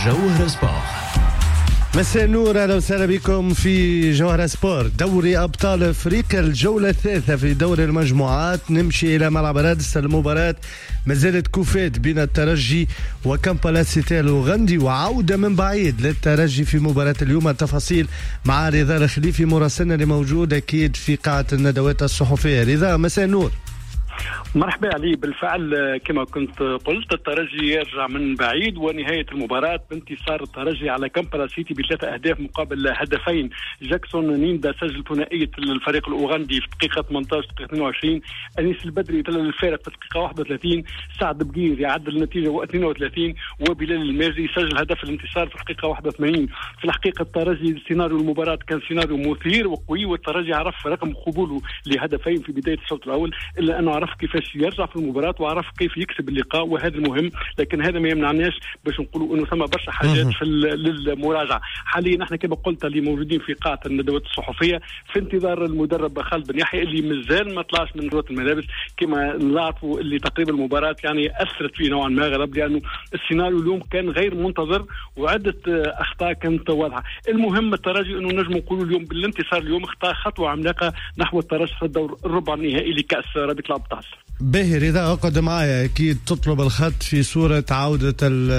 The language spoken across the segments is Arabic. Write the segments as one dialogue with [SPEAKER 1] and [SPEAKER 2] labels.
[SPEAKER 1] جوهر سبور.
[SPEAKER 2] مساء النور، اهلا وسهلا بكم في جوهر سبور. دوري ابطال افريقيا الجوله الثالثه في دوري المجموعات. نمشي الى ملعب رادس. المباراه ما زالت كوفات بين الترجي وكامبالا سيتي الأوغندي، وعوده من بعيد للترجي في مباراه اليوم. التفاصيل مع رضا الخليفي مراسلنا اللي موجود اكيد في قاعه الندوات الصحفيه. رضا مساء النور.
[SPEAKER 3] مرحبا علي. بالفعل كما كنت قلت الترجي يرجع من بعيد، ونهاية المباراة بانتصار الترجي على كامبالا سيتي ب3 أهداف مقابل هدفين. جاكسون نيندا سجل ثنائية الفريق الأوغندي في دقيقة 18 دقيقة 22. أنيس البدري يتلل الفارق في دقيقة 31. سعد بقير يعدل النتيجة 32. وبلال الماجدي سجل هدف الانتصار في دقيقة 81. في الحقيقة الترجي سيناريو المباراة كان سيناريو مثير وقوي، والترجي عرف رقم قبوله لهدفين في بداية الشوط الأول، إلا أنه عرف كيفاش يرجع في المباراة وعرف كيف يكسب اللقاء، وهذا المهم. لكن هذا ما يمنعناش باش نقولوا انه ثم برشا حاجات في للمراجعة. حاليا نحن كما قلت اللي موجودين في قاعة الندوات الصحفية في انتظار المدرب خالد بن يحيى اللي مازال ما طلعش من روت الملابس. كما نلاحظوا اللي تقريبا المباراة يعني أثرت فيه نوعا ما غلب، لأنه السيناريو اليوم كان غير منتظر وعدة أخطاء كانت واضحة. المهم الترجي انه نجم نقولوا اليوم بالانتصار اليوم اخطاء خطوة عملاقة نحو الترشح للدور الربع النهائي لكأس رابطة الأبطال.
[SPEAKER 2] باهي رضا، اقعد معايا. اكيد تطلب الخط في صورة عودة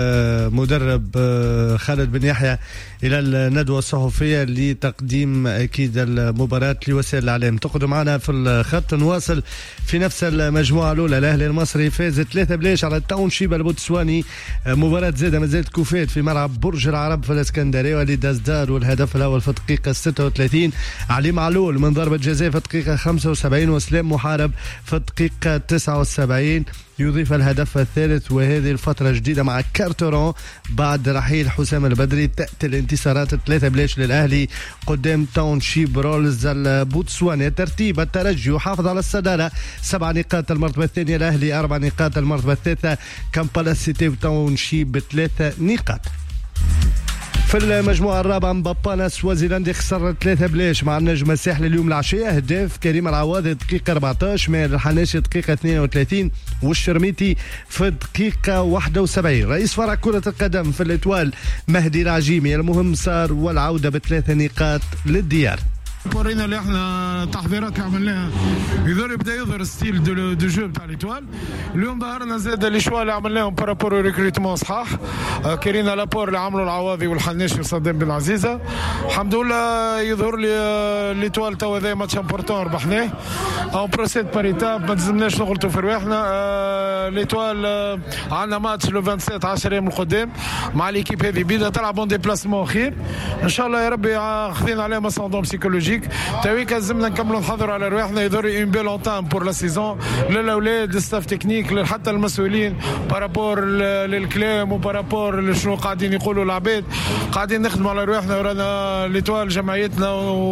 [SPEAKER 2] المدرب خالد بن يحيى الى الندوة الصحفية لتقديم اكيد المباراة لوسائل الاعلام. تقعد معنا في الخط. نواصل في نفس المجموعة الاولى. الاهلي المصري فاز 3-0 على التاونشيب البوتسواني. مباراة زادة ما زالت كوفات في ملعب برج العرب في الاسكندرية، وليد أزدار والهدف الاول في الدقيقة 36. علي معلول من ضربة جزاء في الدقيقة 75، وسلام محارب في الدقيقة 79 يضيف الهدف الثالث. وهذه الفترة جديدة مع كارتورون بعد رحيل حسام البدري. تأتي الانتصارات 3-0 للأهلي قدام تاونشيب رولز البوتسواني. ترتيب الترجي يحافظ على الصدارة 7 نقاط المرتبة الثانية، الأهلي 4 نقاط المرتبة الثالثة، كامبالا سيتي وتاونشيب 3 نقاط. في المجموعة الرابعة مبابانا سوازيلاندي خسر 3-0 مع النجم الساحلي اليوم العشية. أهداف كريم العواضي دقيقة 14، ماهر الحناشي دقيقة 32، والشرميتي في دقيقة 71. رئيس فرع كرة القدم في الإتوال مهدي العجيمي المهم صار والعودة ب3 نقاط للديار.
[SPEAKER 4] ورينا اللي احنا تحضيرات عملناها يبدا يظهر ستيل دو جو تاع ليتوال. اليوم ظهرنا زاد لي شوا اللي عملناهم بارابور ريكروتمون صحاح. كرينا لابور اللي عملوا العواضي والحناشي وصدام بن عزيزه. الحمد لله يظهر لي ليتوال توا هذا ماتش امبورتون ربحناه او بروسيد باريتاب، ما تزمناش نغلطوا في رواحنا. ليتوال عندنا ماتش لو 27 10 ايام القدام مع ليكيب هذه بيدا تلعب اون ديبلاسمون خير ان شاء الله يا ربي. خذينا عليهم اسوندون بسيكولوجي تويك لازمنا نكملوا نحضروا على رواحنا. يدور اون بيل اون تام بور لا سيزون للاولاد الستاف تكنيك حتى المسؤولين بارابور للكلام وبارابور لشنو قاعدين يقولوا العباد. قاعدين نخدموا على رواحنا ورانا ليتوال جمعيتنا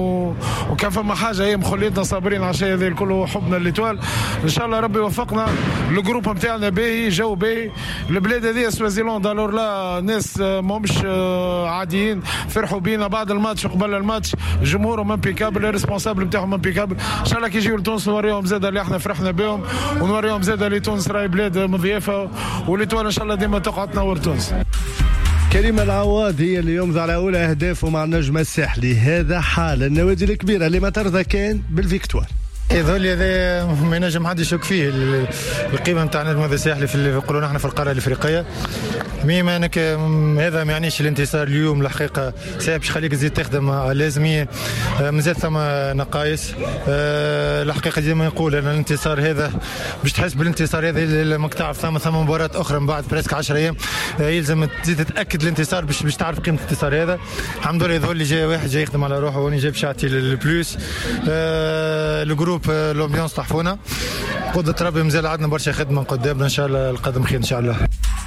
[SPEAKER 4] وكان فما حاجه هي مخليتنا صابرين على الشيء هذا الكل حبنا لليتوال. ان شاء الله ربي يوفقنا. الجروب نتاعنا باهي جو باهي. البلاد هذه سوازيلاند الور لا ناس ماهمش عاديين، فرحوا بينا بعد الماتش وقبل الماتش. جمهورهم امبيكابل، الريسبونسابل نتاعهم امبيكابل. ان شاء الله كي يجيو لتونس نوريهم زاده اللي احنا فرحنا بهم، ونوريهم زاده اللي تونس راهي بلاد مضيافه، والليتوال ان شاء الله ديما تقعد تنور تونس.
[SPEAKER 2] كريم العواضي اللي يمضي على اولى اهدافه مع النجم الساحلي. هذا حال النوادي الكبيره اللي ما ترضى كان بالفيكتوار.
[SPEAKER 5] يظل هذا ما ينجم حد يشك فيه القيمه نتاع النادي الساحلي في اللي يقولون احنا في القاره الافريقيه. ميما انك هذا ما يعنيش الانتصار اليوم الحقيقه صعب باش يخليك تزيد تخدم لازميه. مازال ثم نقائص الحقيقه ديما نقول ان الانتصار هذا باش تحس بالانتصار هذا لما تعرف ثم مباراه اخرى من بعد بريسك 10 ايام يلزم تزيد تتاكد الانتصار باش تعرف قيمه الانتصار هذا. الحمد لله يظل جاي واحد جاي يخدم على روحه واني جايب شعتي للبلوس. الجروب الامبيونس طحفونا قدرة ربي مازال عندنا برشا خدمه قدامنا ان شاء الله القدم خير ان شاء الله.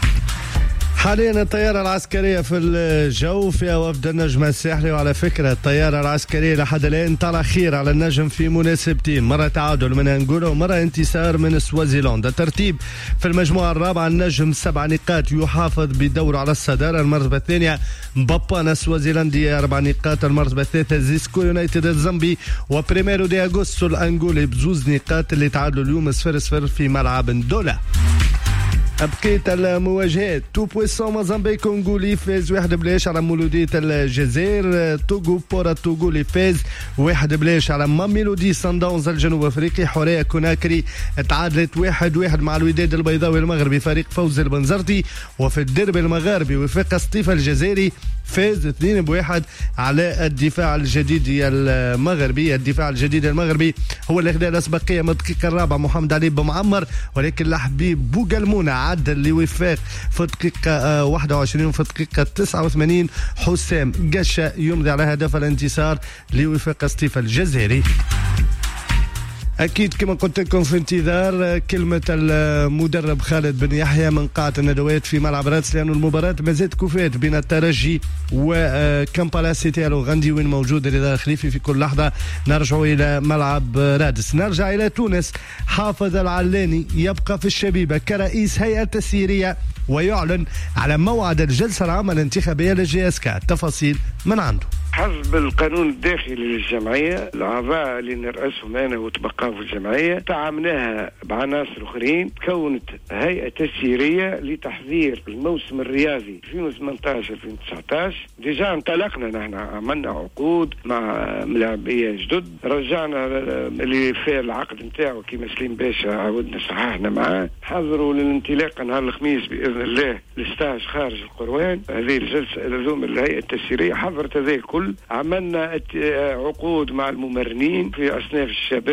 [SPEAKER 2] حاليا الطيارة العسكرية في الجو فيها وفد النجم الساحلي. وعلى فكرة الطيارة العسكرية لحد الآن طلع خير على النجم في مناسبتين، مرة تعادل من أنغولا ومرة انتصار من سوازيلاند. الترتيب في المجموعة الرابعة النجم 7 نقاط يحافظ بدوره على الصدارة. المرتبة الثانية مبابانا سوازيلاندي 4 نقاط. المرتبة الثالثة زيسكو يونايتد الزامبي وبريميرو دي أغوستو الأنغولي ب2 نقاط اللي تعادلوا اليوم 0-0 في ملعب دولا. بقية المواجهات تو بويسون موزامبيق كونغولي فاز 1-0 على مولودية الجزائر. توغو بورا توغولي فاز 1-0 على ماميلودي صن داونز الجنوب افريقي. حوريه كوناكري تعادلت 1-1 مع الوداد البيضاوي المغربي فريق فوزي البنزرتي. وفي الديربي المغاربي وفاق سطيفة الجزائري فاز 2-1 على الدفاع الجديد المغربي. الدفاع الجديد المغربي هو اللي خدا الاسبقيه من الدقيقه الرابعه محمد علي بمعمر، ولكن لحبيب بوغلمونه عدل لوفاق في الدقيقه 21 وفي الدقيقه 89 حسام قشه يمضي على هدف الانتصار لوفاق سطيفة الجزائري. أكيد كما قلت لكم في انتظار كلمة المدرب خالد بن يحيى من قاعة الندوات في ملعب رادس، لأن المباراة ما زالت كفات بين الترجي وكامبالا سيتي الأوغندي وين موجود الإدارة الخليفي في كل لحظة. نرجع إلى ملعب رادس. نرجع إلى تونس. حافظ العلاني يبقى في الشبيبة كرئيس هيئة تسييرية ويعلن على موعد الجلسة العامة الانتخابية للجي-اس-كا. التفاصيل من عنده.
[SPEAKER 1] حسب القانون الداخلي للجمعية الأعضاء اللي نرأسهم أنا وتبقاو في الجمعية تعاملناها بعناصر أخرين، تكونت هيئة تسييرية لتحضير الموسم الرياضي 2018-2019. ديجا انطلقنا، نحن عملنا عقود مع ملاعبية جدد، رجعنا اللي في العقد نتاعو كيما سليم باشا عاودنا صححنا معاه، حضروا للانطلاق نهار الخميس بإذن الله لستاج خارج القروان. هذه الجلسة اللزوم الهيئة التسييرية حضرت هذه الكل. عملنا عقود مع الممرنين في أصناف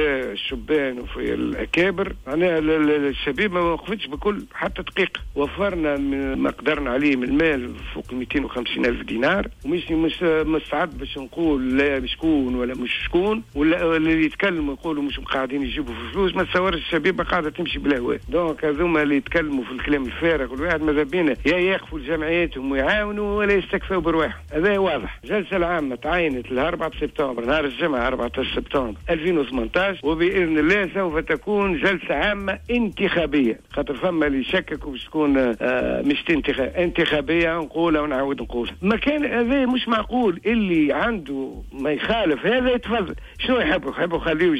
[SPEAKER 1] الشبان وفي الأكابر. معناها الشباب ما وقفتش بكل حتى دقيقة. وفرنا ما قدرنا عليه من المال فوق 250,000 دينار، ومش مستعد باش نقول لا بشكون ولا مش شكون، ولا اللي يتكلموا يقولوا مش قاعدين يجيبوا في فلوس. ما تصورش الشبيبة قاعدة تمشي بالهواء. دونك هذوما اللي يتكلموا في الكلام الفارغ والواحد ماذا بينا يا ياخفوا لجمعياتهم ويعاونوا ولا يستكفوا برواحهم. هذا واضح. جلسة العامة تعينت ل 4 سبتمبر نهار الجمعة 14 سبتمبر 2018، وبإذن الله سوف تكون جلسة عامة انتخابية. خاطر فما اللي يشككوا باش تكون مش انتخابية نقولها ونعاود نقولها. ما كان هذا مش معقول. اللي عنده ما يخالف هذا يتفضل. شنو يحبوا خليه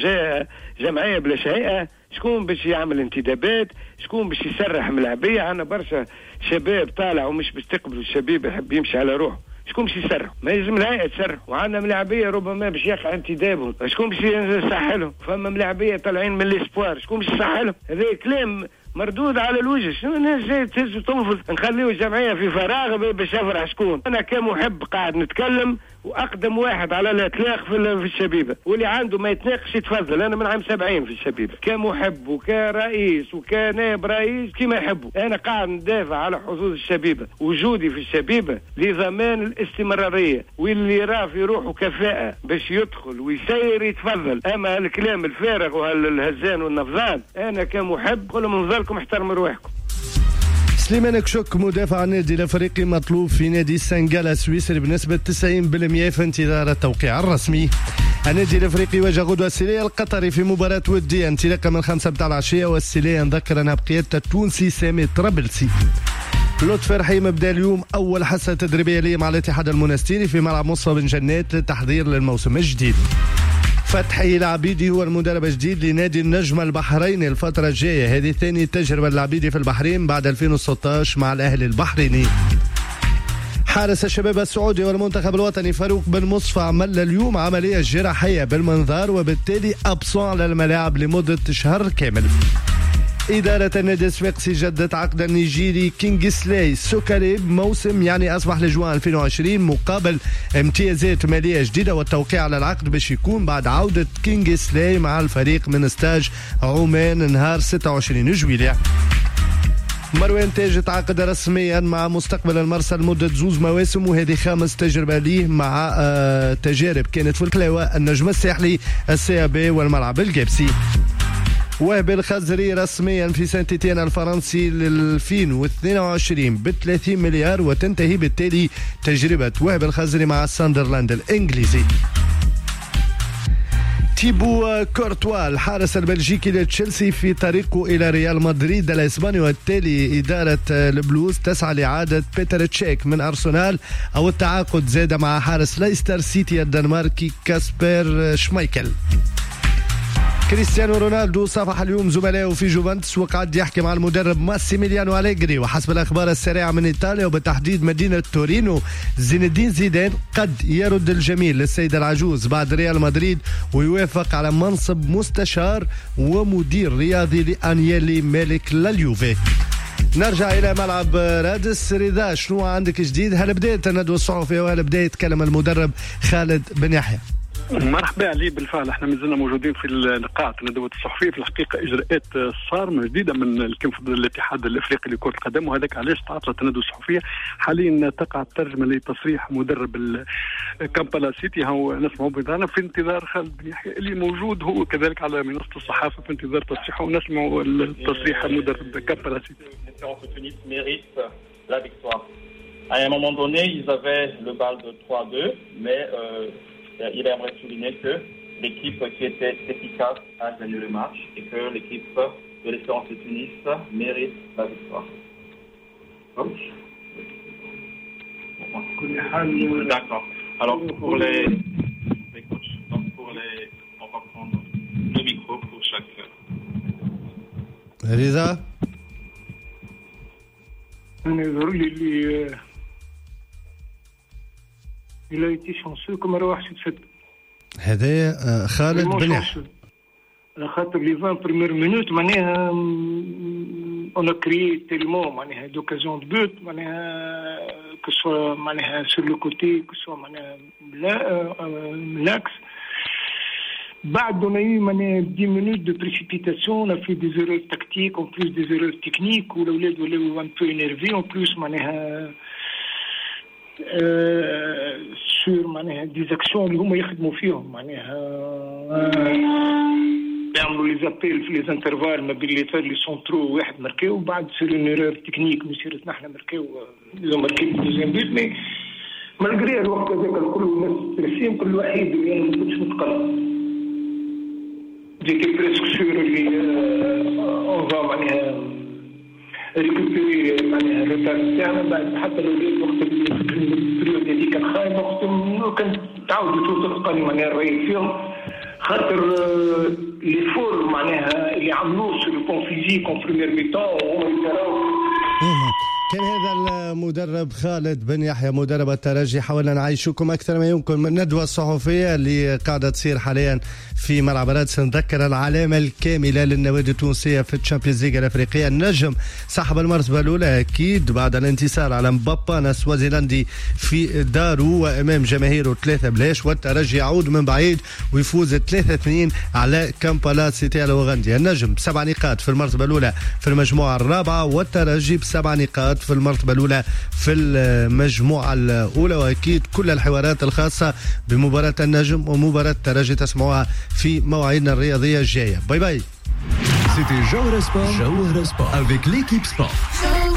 [SPEAKER 1] جمعية بلا هيئة؟ شكون باش يعمل انتدابات؟ شكون باش يسرح ملاعبية؟ عنا برشا شباب طالع ومش باش تقبلوا الشباب يحب يمشي على روحه. شكون باش يسرح؟ ما يلزم الهيئة تسرح. وعندنا ملاعبية ربما باش يقع انتدابهم. شكون باش يسحلهم؟ فما ملاعبية طالعين من الاسبوار، شكون باش يسحلهم؟ هذا كلام مردود على الوجه. شنو الناس جاي تهز وتنفض نخليو الجمعية في فراغ باش يفرح شكون؟ أنا كمحب قاعد نتكلم وأقدم واحد على الإطلاق في الشبيبة، واللي عنده ما يتناقش يتفضل. أنا من عام 70 في الشبيبة كمحب وكرئيس وكنائب رئيس كما يحبوا. أنا قاعد ندافع على حظوظ الشبيبة، وجودي في الشبيبة لضمان الاستمرارية، واللي راه في روحه كفاءة باش يدخل ويسير يتفضل. أما الكلام الفارغ وهالهزان والنفضان أنا كمحب قول من ذلكم احترموا رواحكم.
[SPEAKER 2] سليمان كشوك مدافع النادي الافريقي مطلوب في نادي سنغال السويسري بنسبة 90% في انتظار التوقيع الرسمي. النادي الافريقي واجه غدوة السيلية القطري في مباراة ودية انطلاقا من 5 متاع العشية، والسيلية نذكر انها بقيادة التونسي سامي طرابلسي. لطفي رحيم بدا اليوم اول حصة تدريبية ليه مع الاتحاد المنستيري في ملعب مصطفى بن جنات للتحضير للموسم الجديد. فتحي العبيدي هو المدرب الجديد لنادي النجم البحريني الفترة الجاية. هذه ثاني تجربة العبيدي في البحرين بعد 2016 مع الأهلي البحريني. حارس الشباب السعودي والمنتخب الوطني فاروق بن مصفى عمل اليوم عملية جراحية بالمنظار، وبالتالي أبصى على الملاعب لمدة شهر كامل. إدارة النادي الصفاقسي جدت عقد النيجيري كينغسلي سوكاليب موسم يعني أصبح لجوان 2020 مقابل امتيازات مالية جديدة، والتوقيع على العقد باش يكون بعد عودة كينغسلي مع الفريق من استاج عمان نهار 26 جويلية. مروان تاج تعاقد رسميا مع مستقبل المرسى لمدة 2 مواسم، وهذه 5 تجربة ليه مع تجارب كانت في الكلاوة، النجم الساحلي، السيابي والملعب الجابسي. وهب الخزري رسميا في سان تيتيان الفرنسي ل 2022 ب 30 مليار، وتنتهي بالتالي تجربة وهب الخزري مع ساندرلاند الإنجليزي. تيبو كورتوا الحارس البلجيكي لتشيلسي في طريقه إلى ريال مدريد الإسباني، وبالتالي إدارة البلوز تسعى لإعادة بيتر تشيك من أرسنال أو التعاقد زاد مع حارس ليستر سيتي الدنماركي كاسبر شمايكل. كريستيانو رونالدو صافح اليوم زملائه في جوفنتوس وقعد يحكي مع المدرب ماسيميليانو أليغري. وحسب الأخبار السريعة من إيطاليا وبالتحديد مدينة تورينو، زين الدين زيدان قد يرد الجميل للسيد العجوز بعد ريال مدريد ويوافق على منصب مستشار ومدير رياضي لأنيلي مالك لليوفي. نرجع إلى ملعب رادس. رضا، شنو عندك جديد؟ هل بدأت الندوة الصحفية وهل بدأ يتكلم المدرب خالد بن يحيى؟
[SPEAKER 3] مرحبا علي. بالفعل احنا مازلنا موجودين في قاعة الندوة الصحفية. في الحقيقة اجراءات صارمة جديدة من الاتحاد الافريقي لكرة القدم، وهذاك علاش تعطلت الندوة الصحفية. حاليا تقع الترجمة لتصريح مدرب كامبالا سيتي. هو نسمع بضانا في انتظار خالد بن يحيى اللي موجود هو كذلك على منصة الصحافة في انتظار تصريحه، ونسمع التصريح مدرب كامبالا سيتي.
[SPEAKER 6] À un moment donné, ils avaient le bal de 3-2, mais il aimerait souligner que l'équipe qui était efficace a gagné le match et que l'équipe de l'Espérance de Tunis mérite la victoire. D'accord. Alors pour les coachs, donc on va prendre le micro pour chaque.
[SPEAKER 2] Reza.
[SPEAKER 1] Il a été chanceux comme Arouach Sifet.
[SPEAKER 2] هذا خالد بن يحيى.
[SPEAKER 1] خاطر les 20 premières minutes معناها on a créé tellement معناها d'occasions de but معناها que soit معناها sur le côté que soit معناها l'axe. بعد on a eu معناها 10 minutes de précipitation, on a fait des erreurs tactiques en plus des erreurs techniques où l'ولاد ولاو un peu énervés en plus معناها sur معناها des actions اللي هما يخدموا فيهم معناها يعملوا لي زابيل في لي انترفال ما بين لي فار لي سونترو واحد ماركاو وبعد سير اون ايرور تكنيك مسيرتنا احنا ماركاو لو ماركي دوزيام بيت مي مالغري الوقت هذاك الكل الناس ترسيم كل واحد اللي انا ما كنتش متقلق جيتي بريسك سور اللي اون فا معناها ريكوبيري معناها الروتار تاعنا بعد حتى لو الوقت البريود هذيك كان خايب وقت كان تعاودوا تلقاني معناها الرأي فيهم خاطر لي فور معناها اللي عملوه سو لو بون فيزيك اون بريمير ميتون هما يراو.
[SPEAKER 2] كان هذا المدرب خالد بن يحيى مدرب الترجي. حاولنا نعيشكم أكثر ما يمكن من الندوة الصحفية اللي قاعدة تصير حاليا في ملعب رادس. نذكر العلامة الكاملة للنوادي التونسية في الشامبيونز ليغ الأفريقية. النجم صاحب المرتبة الأولى أكيد بعد الانتصار على مبابا سوازيلندي في دارو وأمام جماهيره 3-0، والترجي يعود من بعيد ويفوز 3-2 على كامبالا سيتي الأوغندي. النجم ب7 نقاط في المرتبة الأولى في المجموعة الرابعة، والترجي ب7 نقاط في المرتبة الأولى في المجموعة الأولى. وأكيد كل الحوارات الخاصة بمباراة النجم ومباراة الترجي تسمعوها في مواعيدنا الرياضية الجاية. باي باي.
[SPEAKER 7] C'était Jawhara Sport avec l'équipe Sport.